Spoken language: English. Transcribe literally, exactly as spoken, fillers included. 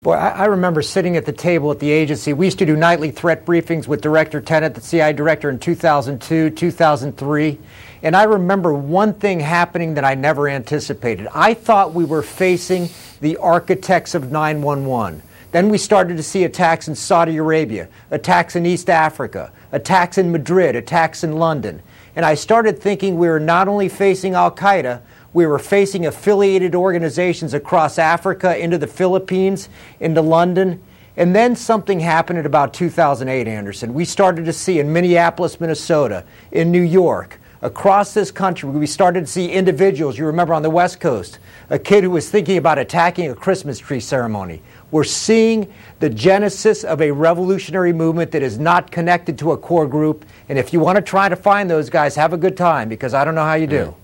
Boy, I, I remember sitting at the table at the agency. We used to do nightly threat briefings with Director Tenet, the C I A director, in two thousand two, two thousand three. And I remember one thing happening that I never anticipated. I thought we were facing the architects of nine one one. Then we started to see attacks in Saudi Arabia, attacks in East Africa, attacks in Madrid, attacks in London. And I started thinking we were not only facing al-Qaeda, we were facing affiliated organizations across Africa, into the Philippines, into London. And then something happened at about two thousand eight, Anderson. We started to see in Minneapolis, Minnesota, in New York, across this country, we started to see individuals, you remember on the West Coast, a kid who was thinking about attacking a Christmas tree ceremony. We're seeing the genesis of a revolutionary movement that is not connected to a core group. And if you want to try to find those guys, have a good time, because I don't know how you do.